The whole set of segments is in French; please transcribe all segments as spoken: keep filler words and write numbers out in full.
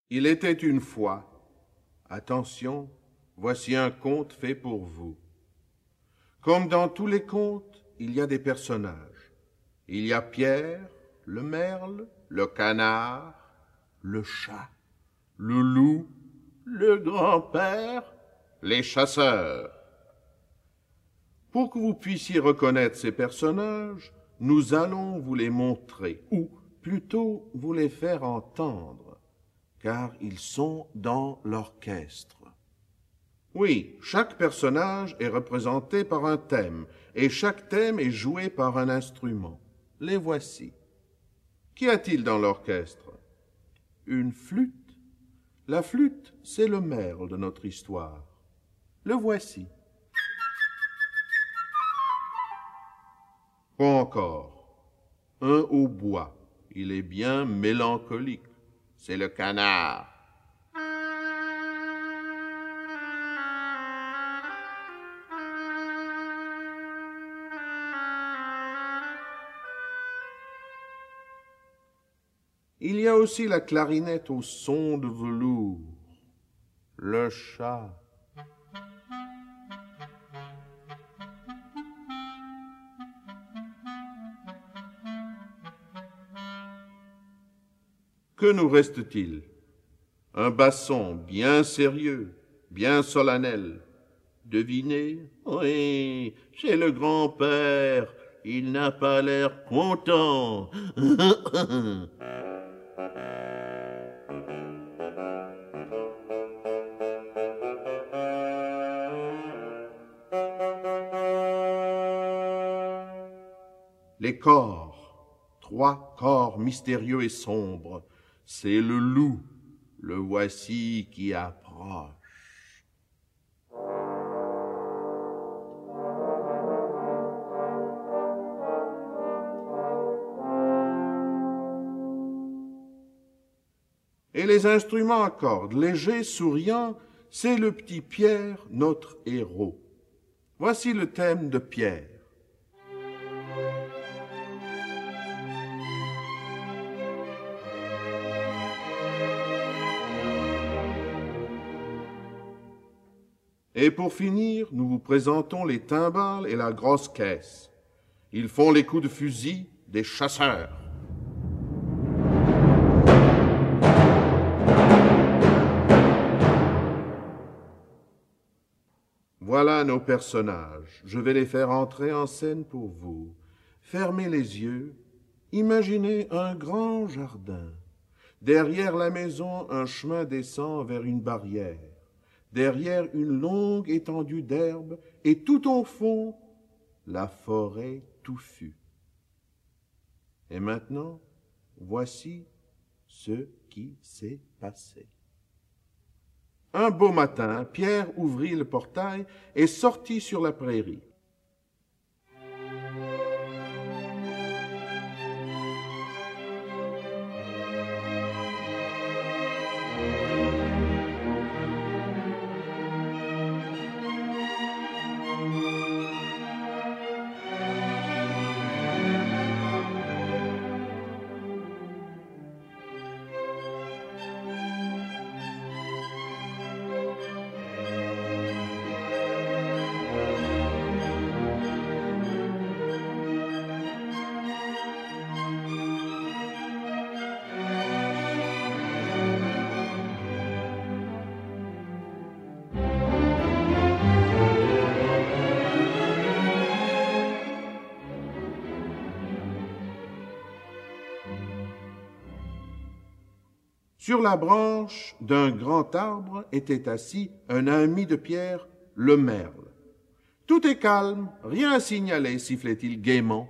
Il était une fois. Attention, voici un conte fait pour vous. Comme dans tous les contes, il y a des personnages. Il y a Pierre, le merle, le canard, le chat, le loup, le grand-père, les chasseurs. Pour que vous puissiez reconnaître ces personnages, nous allons vous les montrer, ou plutôt vous les faire entendre, car ils sont dans l'orchestre. Oui, chaque personnage est représenté par un thème, et chaque thème est joué par un instrument. Les voici. Qu'y a-t-il dans l'orchestre? Une flûte. La flûte, c'est le merle de notre histoire. Le voici. Quoi encore? Un hautbois. Il est bien mélancolique. C'est le canard. Il y a aussi la clarinette au son de velours. Le chat. Que nous reste-t-il? Un basson bien sérieux, bien solennel. Devinez? Oui, c'est le grand-père. Il n'a pas l'air content. Les corps, trois corps mystérieux et sombres, c'est le loup, le voici qui approche. Et les instruments à cordes, légers, souriants, c'est le petit Pierre, notre héros. Voici le thème de Pierre. Et pour finir, nous vous présentons les timbales et la grosse caisse. Ils font les coups de fusil des chasseurs. Voilà nos personnages. Je vais les faire entrer en scène pour vous. Fermez les yeux. Imaginez un grand jardin. Derrière la maison, un chemin descend vers une barrière. Derrière une longue étendue d'herbe, et tout au fond, la forêt touffue. Et maintenant, voici ce qui s'est passé. Un beau matin, Pierre ouvrit le portail et sortit sur la prairie. Sur la branche d'un grand arbre était assis un ami de Pierre, le merle. « Tout est calme, rien à signaler, » sifflait-il gaiement.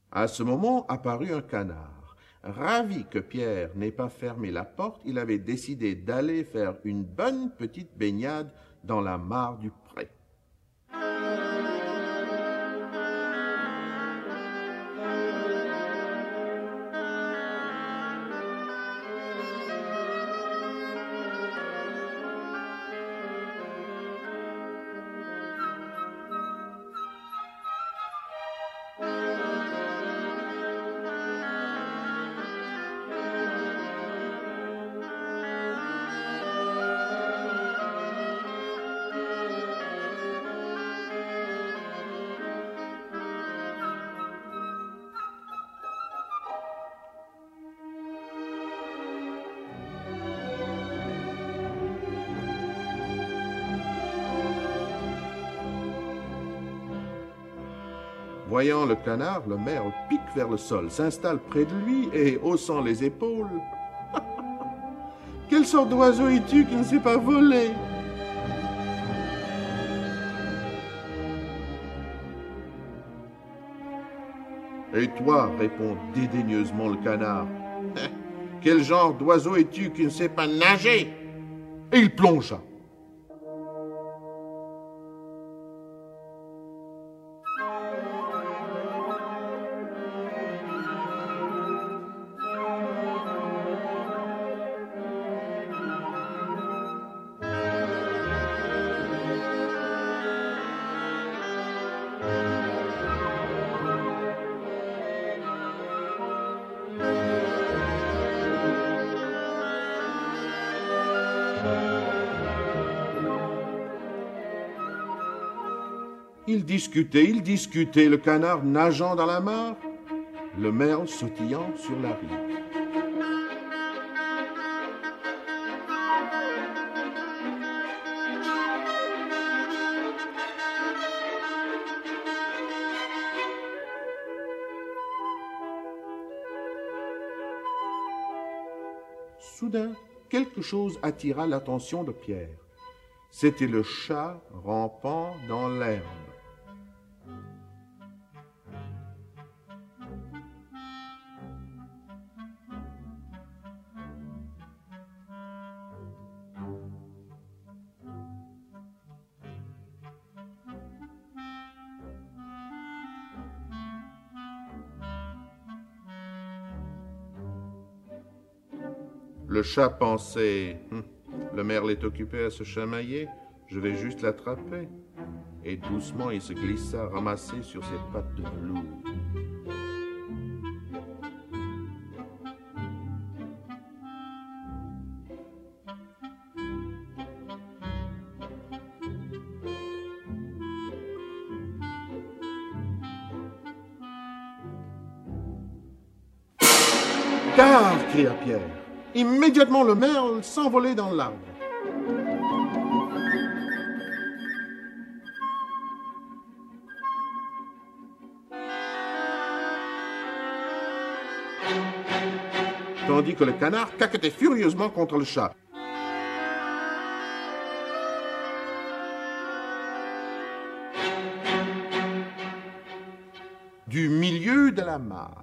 À ce moment apparut un canard. Ravi que Pierre n'ait pas fermé la porte, il avait décidé d'aller faire une bonne petite baignade dans la mare du pré. Voyant le canard, le merle pique vers le sol, s'installe près de lui et, haussant les épaules, « Quelle sorte d'oiseau es-tu qui ne sait pas voler ?» « Et toi, répond dédaigneusement le canard, « Quel genre d'oiseau es-tu qui ne sait pas nager ?» Et il plongea. Ils discutaient, ils discutaient, le canard nageant dans la mare, le merle sautillant sur la rive. Soudain, quelque chose attira l'attention de Pierre. C'était le chat rampant dans l'herbe. Le chat pensait, hm, le merle est occupé à se chamailler, je vais juste l'attraper. Et doucement il se glissa, ramassé sur ses pattes de velours. Gare, cria Pierre. Immédiatement, le merle s'envolait dans l'arbre. Tandis que le canard caquetait furieusement contre le chat. Du milieu de la mare.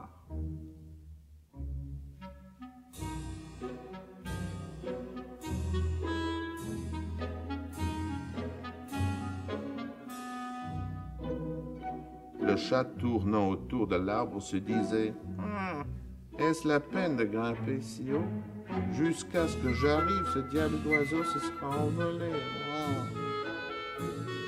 Le chat, tournant autour de l'arbre, se disait hm, « Est-ce la peine de grimper si haut? Jusqu'à ce que j'arrive, ce diable d'oiseau se sera envolé. Oh. »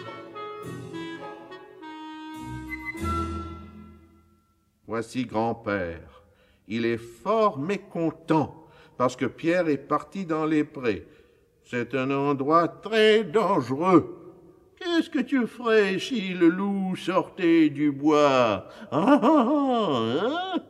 Voici grand-père. Il est fort mécontent parce que Pierre est parti dans les prés. C'est un endroit très dangereux. Qu'est-ce que tu ferais si le loup sortait du bois? Ah, ah, ah, hein?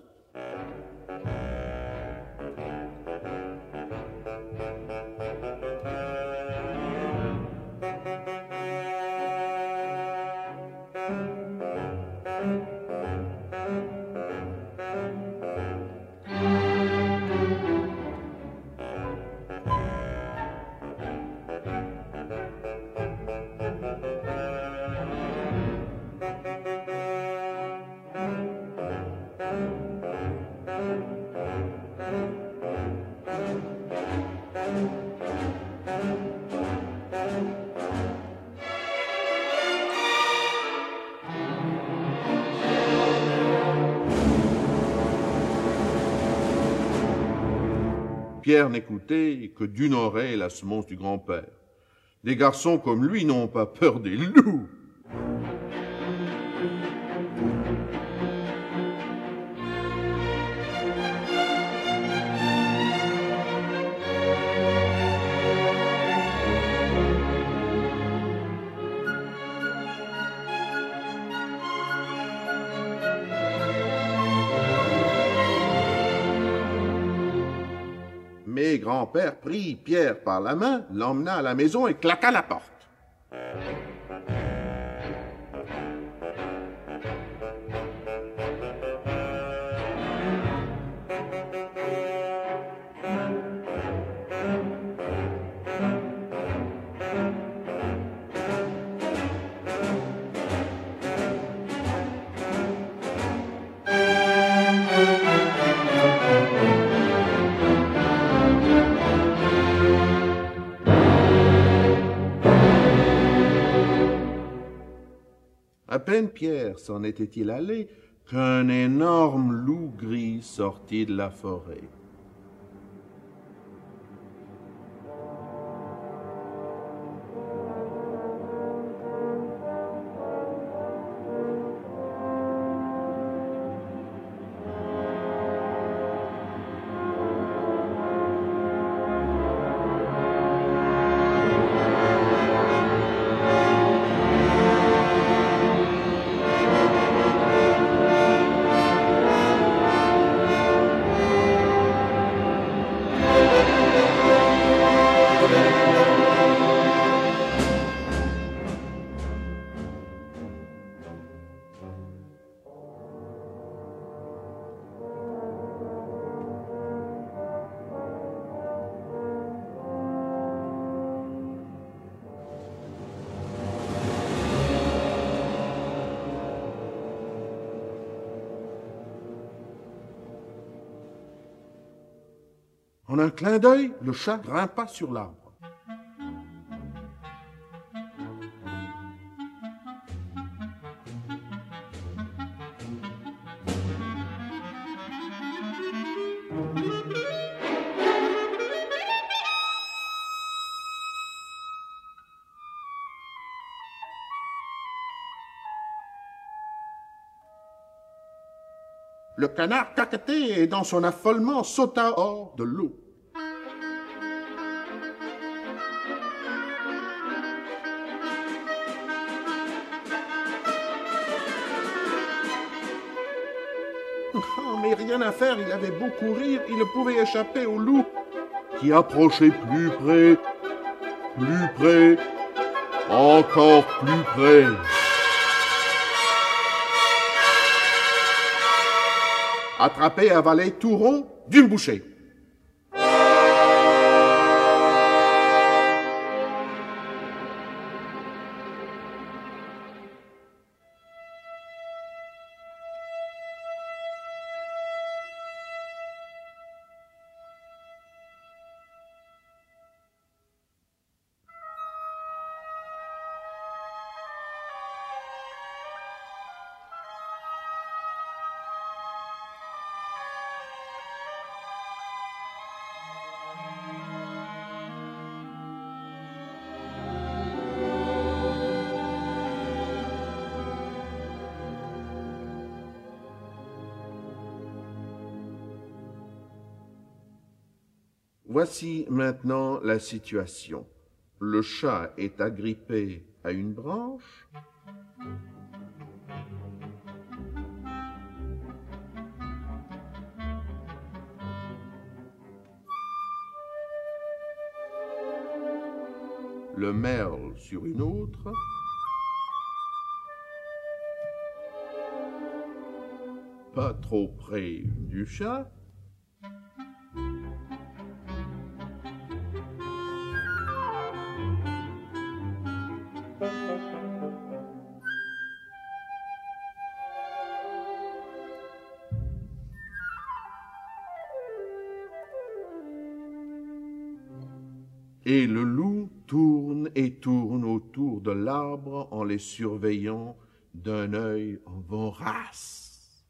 Pierre n'écoutait que d'une oreille la semonce du grand-père. Des garçons comme lui n'ont pas peur des loups. Mais grand-père prit Pierre par la main, l'emmena à la maison et claqua la porte. À peine Pierre s'en était-il allé qu'un énorme loup gris sortit de la forêt. En un clin d'œil, le chat grimpa sur l'arbre. Le canard caquetait et dans son affolement sauta hors de l'eau. Oh, mais rien à faire, il avait beau courir, il ne pouvait échapper au loup, qui approchait plus près, plus près, encore plus près. Attrapé et avalé tout rond d'une bouchée. Voici maintenant la situation. Le chat est agrippé à une branche. Le merle sur une autre. Pas trop près du chat. Et le loup tourne et tourne autour de l'arbre en les surveillant d'un œil vorace.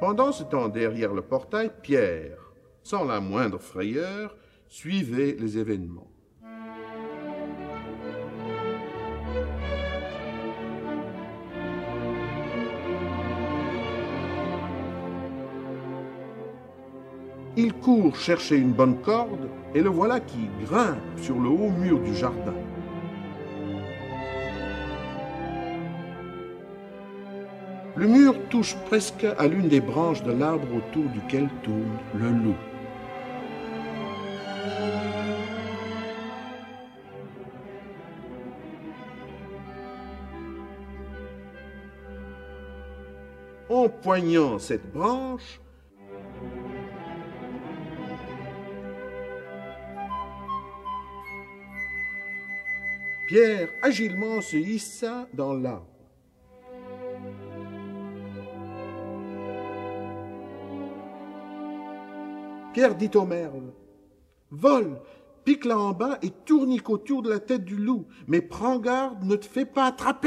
Pendant ce temps, derrière le portail, Pierre, sans la moindre frayeur, suivait les événements. Il court chercher une bonne corde et le voilà qui grimpe sur le haut mur du jardin. Le mur touche presque à l'une des branches de l'arbre autour duquel tourne le loup. Empoignant cette branche, Pierre agilement se hissa dans l'arbre. Pierre dit au merle, « Vole, pique-la en bas et tournique autour de la tête du loup, mais prends garde, ne te fais pas attraper. »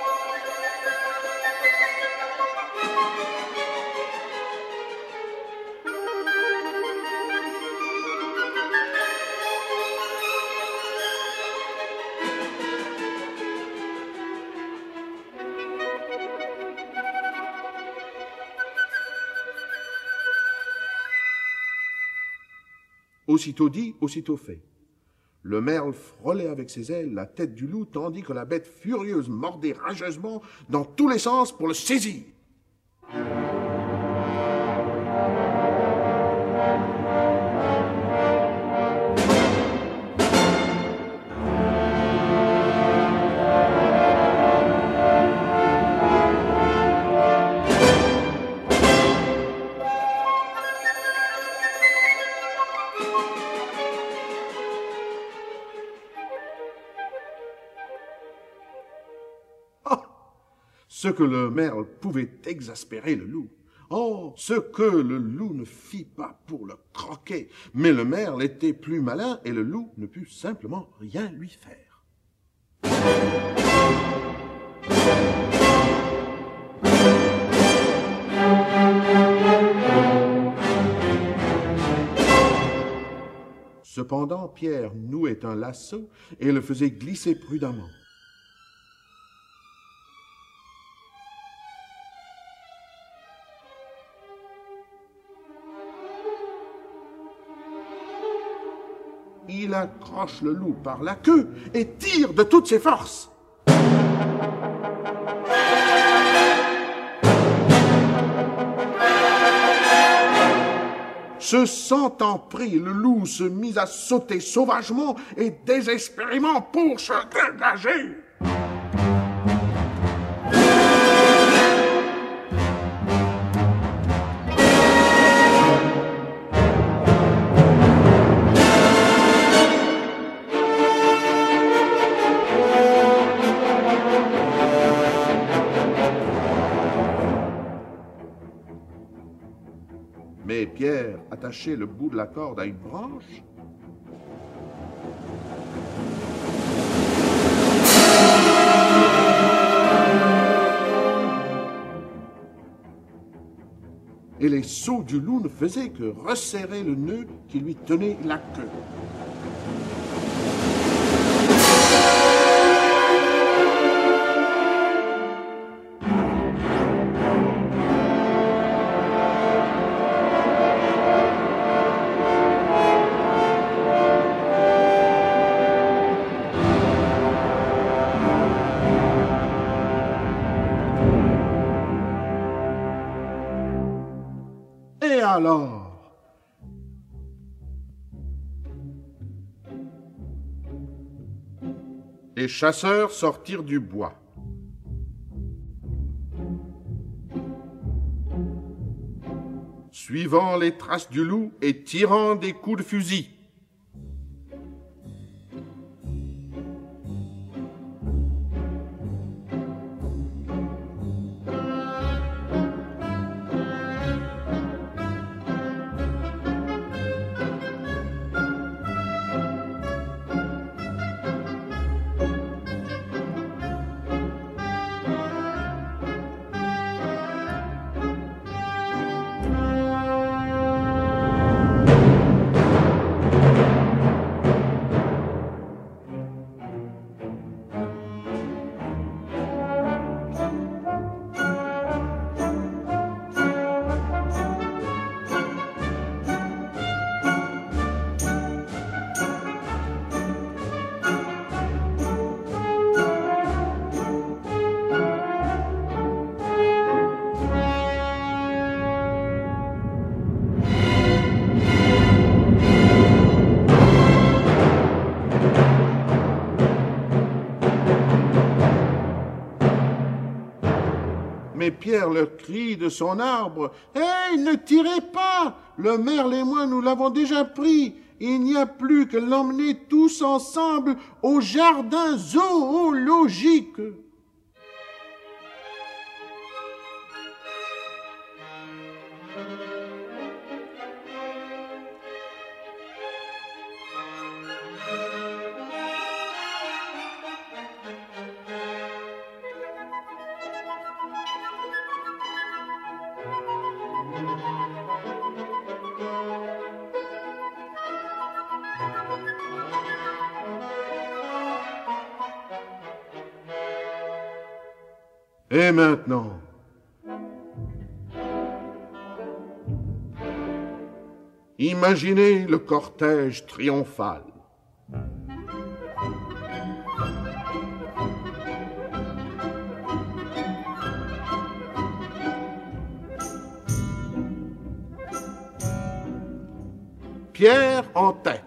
Aussitôt dit, aussitôt fait. Le merle frôlait avec ses ailes la tête du loup, tandis que la bête furieuse mordait rageusement dans tous les sens pour le saisir. Ce que le merle pouvait exaspérer le loup. Oh, ce que le loup ne fit pas pour le croquer. Mais le merle était plus malin et le loup ne put simplement rien lui faire. Cependant, Pierre nouait un lasso et le faisait glisser prudemment. Il accroche le loup par la queue et tire de toutes ses forces. Se sentant pris, le loup se mit à sauter sauvagement et désespérément pour se dégager. Mais Pierre attachait le bout de la corde à une branche. Et les sauts du loup ne faisaient que resserrer le nœud qui lui tenait la queue. Et alors, les chasseurs sortirent du bois. Suivant les traces du loup et tirant des coups de fusil. Mais Pierre leur crie de son arbre, « Hé, ne tirez pas! Le merle et moi, nous l'avons déjà pris. Il n'y a plus que l'emmener tous ensemble au jardin zoologique. » Et maintenant, imaginez le cortège triomphal. Pierre en tête.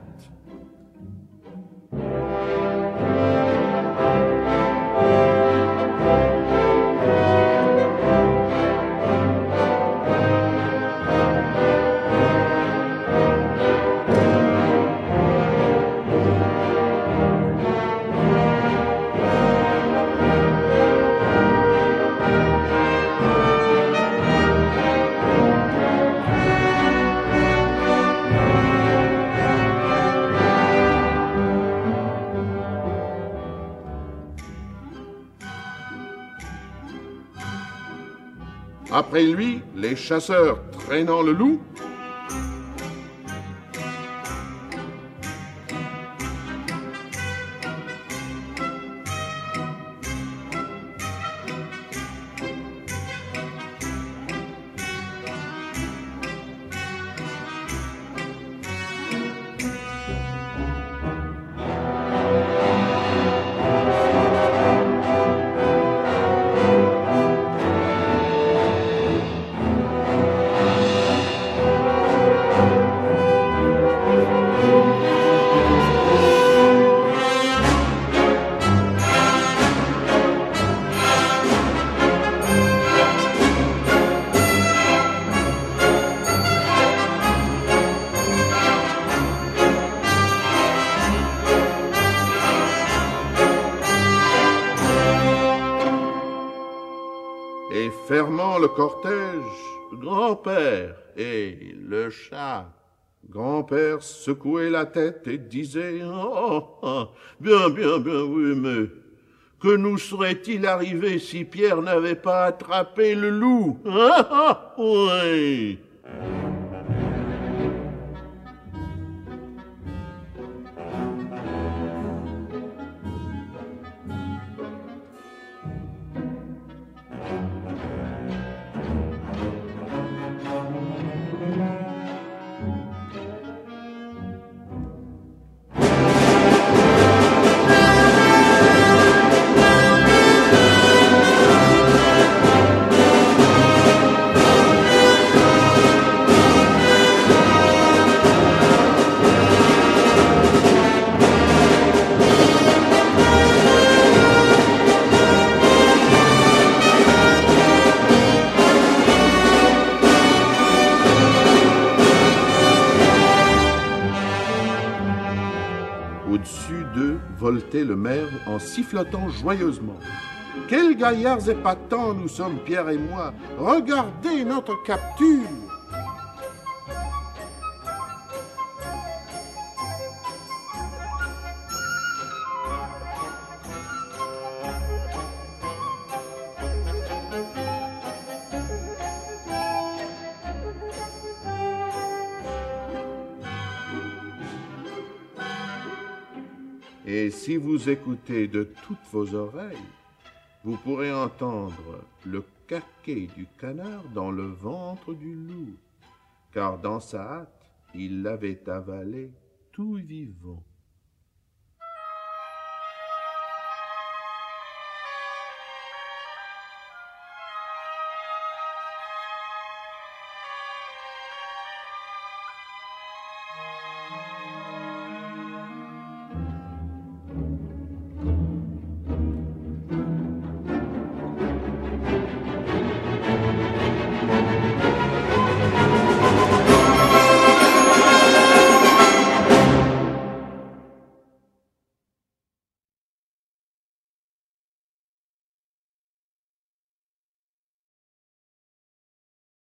Après lui, les chasseurs traînant le loup. Et fermant le cortège, grand-père et le chat. Grand-père secouait la tête et disait « Oh, oh, bien, bien, bien, oui, mais que nous serait-il arrivé si Pierre n'avait pas attrapé le loup? Ah, ah, oui !» Au-dessus d'eux voltait le merle en sifflotant joyeusement. « Quels gaillards épatants nous sommes, Pierre et moi! Regardez notre capture !» Et si vous écoutez de toutes vos oreilles, vous pourrez entendre le caquet du canard dans le ventre du loup, car dans sa hâte, il l'avait avalé tout vivant.